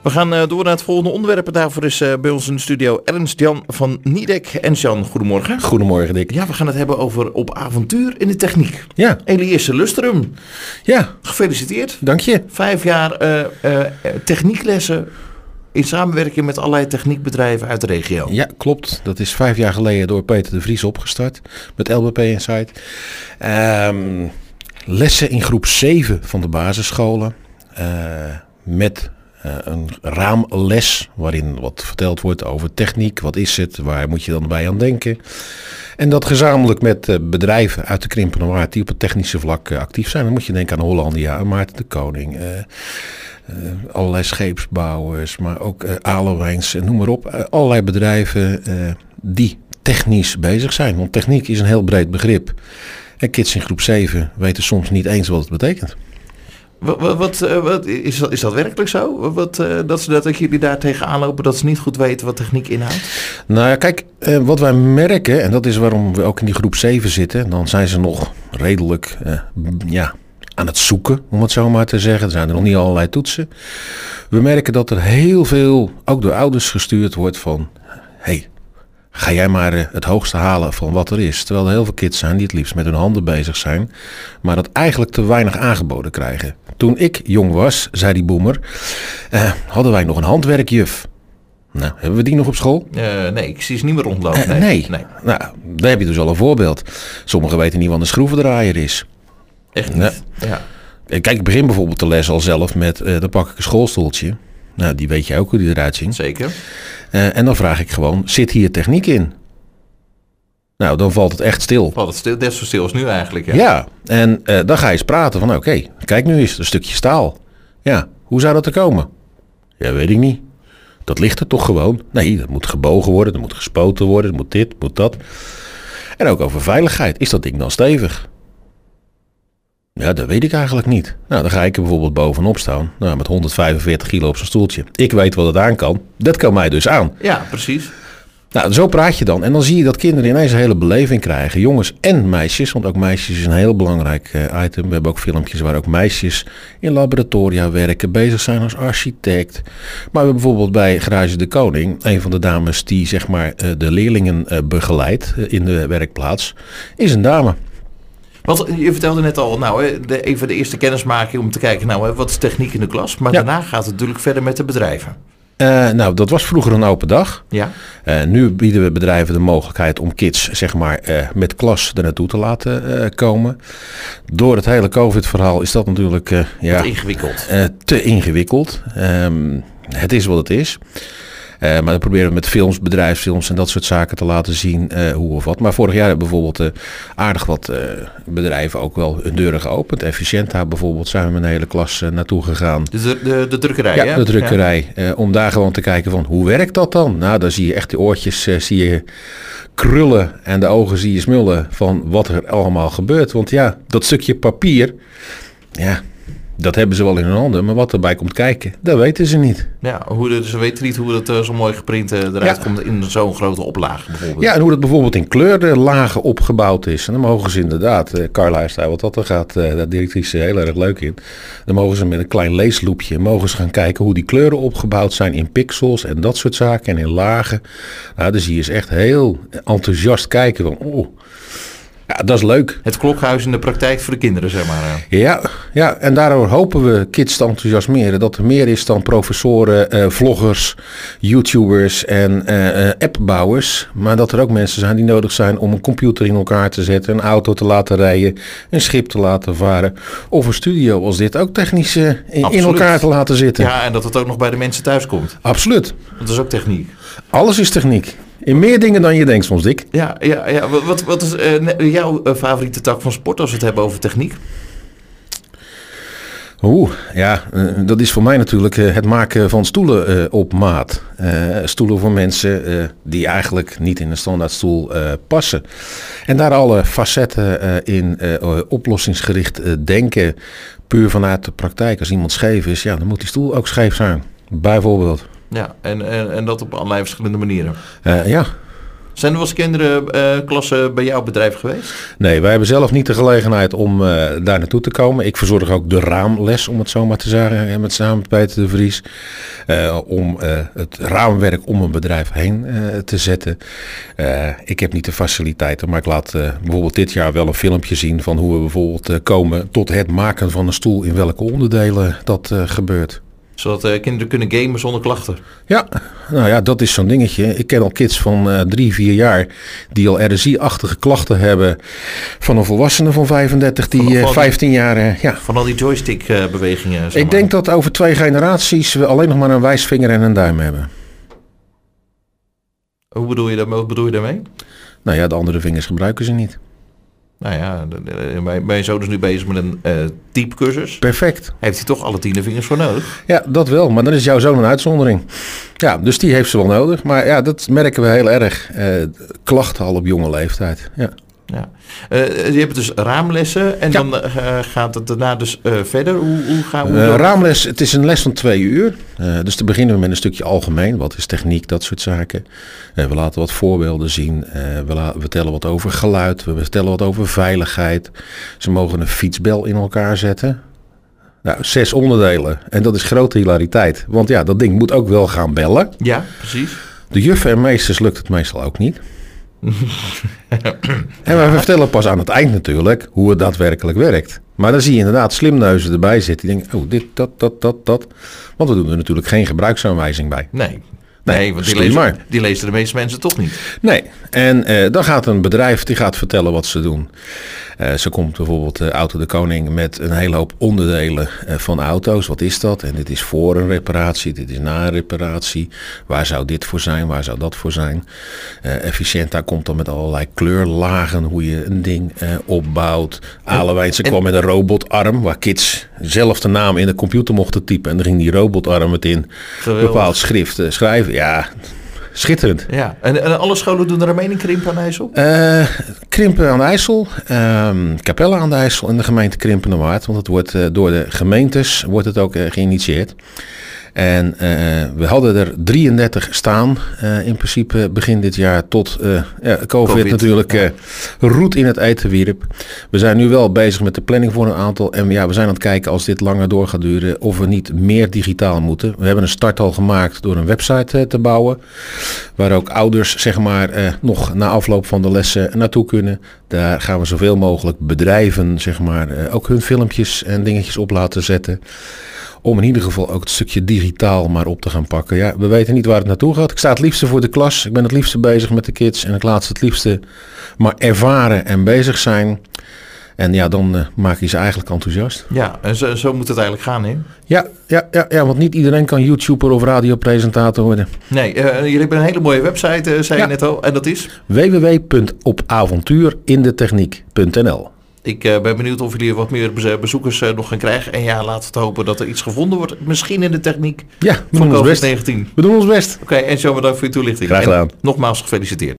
We gaan door naar het volgende onderwerp. En daarvoor is bij ons in de studio Ernst-Jan van Niedek. Ernst-Jan, goedemorgen. Goedemorgen, Dick. Ja, we gaan het hebben over op avontuur in de techniek. Ja. Eliësse Lustrum. Ja. Gefeliciteerd. Dank je. 5 jaar technieklessen in samenwerking met allerlei techniekbedrijven uit de regio. Ja, klopt. Dat is 5 jaar geleden door Peter de Vries opgestart met LBP Insight. Lessen in groep 7 van de basisscholen met een raamles waarin wat verteld wordt over techniek. Wat is het? Waar moet je dan bij aan denken? En dat gezamenlijk met bedrijven uit de Krimpen en Waard die op het technische vlak actief zijn. Dan moet je denken aan Hollandia, aan Maarten de Koning, allerlei scheepsbouwers, maar ook Alewijns, noem maar op. Allerlei bedrijven die technisch bezig zijn. Want techniek is een heel breed begrip. En kids in groep 7 weten soms niet eens wat het betekent. Wat is dat werkelijk zo? Dat jullie daar tegenaan lopen dat ze niet goed weten wat techniek inhoudt? Nou ja, kijk, wat wij merken, en dat is waarom we ook in die groep 7 zitten, dan zijn ze nog redelijk aan het zoeken, om het zo maar te zeggen. Er zijn er nog niet allerlei toetsen. We merken dat er heel veel, ook door ouders gestuurd wordt van, hey, ga jij maar het hoogste halen van wat er is. Terwijl er heel veel kids zijn die het liefst met hun handen bezig zijn, maar dat eigenlijk te weinig aangeboden krijgen. Toen ik jong was, zei die boemer, hadden wij nog een handwerkjuf. Nou, hebben we die nog op school? Nee, ik zie ze niet meer rondlopen. Nee. Nou, daar heb je dus al een voorbeeld. Sommigen weten niet wat een schroevendraaier is. Echt niet? Ja. Kijk, ik begin bijvoorbeeld de les al zelf met, dan pak ik een schoolstoeltje. Nou, die weet je ook hoe die eruit zien. Zeker. En dan vraag ik gewoon, zit hier techniek in? Nou, dan valt het echt stil. Valt het stil, net zo stil als nu eigenlijk. Ja, ja, en dan ga je eens praten van, oké, kijk nu eens, een stukje staal. Ja, hoe zou dat er komen? Ja, weet ik niet. Dat ligt er toch gewoon? Nee, dat moet gebogen worden, dat moet gespoten worden, dat moet dit, moet dat. En ook over veiligheid. Is dat ding dan stevig? Ja, dat weet ik eigenlijk niet. Nou, dan ga ik er bijvoorbeeld bovenop staan. Nou, met 145 kilo op zo'n stoeltje. Ik weet wat het aan kan. Dat kan mij dus aan. Ja, precies. Nou, zo praat je dan. En dan zie je dat kinderen ineens een hele beleving krijgen. Jongens en meisjes. Want ook meisjes is een heel belangrijk item. We hebben ook filmpjes waar ook meisjes in laboratoria werken. Bezig zijn als architect. Maar we hebben bijvoorbeeld bij Garage de Koning. Een van de dames die zeg maar de leerlingen begeleidt in de werkplaats. Is een dame. Want je vertelde net al, even de eerste kennismaking om te kijken, wat is techniek in de klas? Maar daarna gaat het natuurlijk verder met de bedrijven. Nou, dat was vroeger een open dag. Ja. Nu bieden we bedrijven de mogelijkheid om kids zeg maar met klas er naartoe te laten komen. Door het hele COVID-verhaal is dat natuurlijk ingewikkeld. Te ingewikkeld. Het is wat het is. Maar dan proberen we met films, bedrijfsfilms en dat soort zaken te laten zien hoe of wat. Maar vorig jaar hebben bijvoorbeeld aardig wat bedrijven ook wel hun deuren geopend. Efficiënta bijvoorbeeld zijn we met een hele klas naartoe gegaan. De drukkerij, ja, de drukkerij. Ja. Om daar gewoon te kijken van hoe werkt dat dan? Nou, dan zie je echt de oortjes zie je krullen en de ogen zie je smullen van wat er allemaal gebeurt. Want ja, dat stukje papier, ja, dat hebben ze wel in hun handen, maar wat erbij komt kijken, dat weten ze niet. Ja, ze weten niet hoe het zo mooi geprint eruit komt in zo'n grote oplage bijvoorbeeld. Ja, en hoe dat bijvoorbeeld in kleurlagen opgebouwd is. En dan mogen ze inderdaad, Carla heeft daar wat dat gaat, daar directrice heel erg leuk in. Dan mogen ze met een klein leesloepje mogen ze gaan kijken hoe die kleuren opgebouwd zijn in pixels en dat soort zaken en in lagen. Nou, dan zie je ze echt heel enthousiast kijken van, ja, dat is leuk. Het klokhuis in de praktijk voor de kinderen, zeg maar. Ja, en daardoor hopen we kids te enthousiasmeren. Dat er meer is dan professoren, vloggers, YouTubers en appbouwers. Maar dat er ook mensen zijn die nodig zijn om een computer in elkaar te zetten, een auto te laten rijden, een schip te laten varen. Of een studio als dit ook technisch in elkaar te laten zitten. Ja, en dat het ook nog bij de mensen thuis komt. Absoluut. Dat is ook techniek. Alles is techniek. In meer dingen dan je denkt soms, Dick. Ja. Wat is jouw favoriete tak van sport als we het hebben over techniek? Dat is voor mij natuurlijk het maken van stoelen op maat. Stoelen voor mensen die eigenlijk niet in een standaardstoel passen. En daar alle facetten in oplossingsgericht denken, puur vanuit de praktijk. Als iemand scheef is, ja, dan moet die stoel ook scheef zijn. Bijvoorbeeld. Ja, en dat op allerlei verschillende manieren. Ja. Zijn er wel eens kinderklassen bij jouw bedrijf geweest? Nee, wij hebben zelf niet de gelegenheid om daar naartoe te komen. Ik verzorg ook de raamles, om het zo maar te zeggen, samen met Peter de Vries. Om het raamwerk om een bedrijf heen te zetten. Ik heb niet de faciliteiten, maar ik laat bijvoorbeeld dit jaar wel een filmpje zien van hoe we bijvoorbeeld komen tot het maken van een stoel, in welke onderdelen dat gebeurt. Zodat kinderen kunnen gamen zonder klachten. Ja, nou ja, dat is zo'n dingetje. Ik ken al kids van 3, 4 jaar die al RSI-achtige klachten hebben van een volwassene van 35 die 15 jaar... Van al die joystick-bewegingen. Ik denk dat over 2 generaties we alleen nog maar een wijsvinger en een duim hebben. Wat bedoel je daarmee? Nou ja, de andere vingers gebruiken ze niet. Nou ja, mijn zoon is nu bezig met een typecursus. Perfect. Heeft hij toch alle 10 vingers voor nodig? Ja, dat wel. Maar dan is jouw zoon een uitzondering. Ja, dus die heeft ze wel nodig. Maar ja, dat merken we heel erg. Klachten al op jonge leeftijd. Ja. Ja. Je hebt dus raamlessen en dan gaat het daarna dus verder. Hoe gaan we raamles, het is een les van 2 uur. Dus te beginnen we met een stukje algemeen. Wat is techniek, dat soort zaken. We laten wat voorbeelden zien. We vertellen wat over geluid. We vertellen wat over veiligheid. Ze mogen een fietsbel in elkaar zetten. Nou, 6 onderdelen. En dat is grote hilariteit. Want ja, dat ding moet ook wel gaan bellen. Ja, precies. De juffen en meesters lukt het meestal ook niet. En we vertellen pas aan het eind natuurlijk hoe het daadwerkelijk werkt. Maar dan zie je inderdaad slimneuzen erbij zitten. Die denken, oh, dit, dat. Want we doen er natuurlijk geen gebruiksaanwijzing bij. Nee, want die lezen de meeste mensen toch niet. Nee, en dan gaat een bedrijf die gaat vertellen wat ze doen. Zo komt bijvoorbeeld Auto de Koning met een hele hoop onderdelen van auto's. Wat is dat? En dit is voor een reparatie, dit is na een reparatie. Waar zou dit voor zijn? Waar zou dat voor zijn? Efficiënta komt dan met allerlei kleurlagen, hoe je een ding opbouwt. Alewijnse kwam met een robotarm, waar kids zelf de naam in de computer mochten typen. En dan ging die robotarm het in bepaald schrift schrijven. Ja, schitterend. Ja, en alle scholen doen er een mening Krimpen aan de IJssel? Krimpen aan de IJssel, Capelle aan de IJssel en de gemeente Krimpen en Waard. Want het wordt door de gemeentes wordt het ook geïnitieerd. En we hadden er 33 staan in principe begin dit jaar tot COVID natuurlijk roet in het eten wierp. We zijn nu wel bezig met de planning voor een aantal. En ja, we zijn aan het kijken als dit langer door gaat duren of we niet meer digitaal moeten. We hebben een start al gemaakt door een website te bouwen. Waar ook ouders zeg maar nog na afloop van de lessen naartoe kunnen. Daar gaan we zoveel mogelijk bedrijven zeg maar ook hun filmpjes en dingetjes op laten zetten. Om in ieder geval ook het stukje digitaal maar op te gaan pakken. Ja, we weten niet waar het naartoe gaat. Ik sta het liefste voor de klas. Ik ben het liefste bezig met de kids. En ik laat ze het liefste maar ervaren en bezig zijn. En ja, dan maak je ze eigenlijk enthousiast. Ja, en zo moet het eigenlijk gaan, hè? Ja, want niet iedereen kan YouTuber of radiopresentator worden. Nee, jullie hebben een hele mooie website, zei je net al. En dat is? www.opavontuurindetechniek.nl. Ik ben benieuwd of jullie wat meer bezoekers nog gaan krijgen. En ja, laten we hopen dat er iets gevonden wordt. Misschien in de techniek van COVID-19. We doen ons best. Oké, en zo bedankt voor je toelichting. Graag gedaan. En nogmaals gefeliciteerd.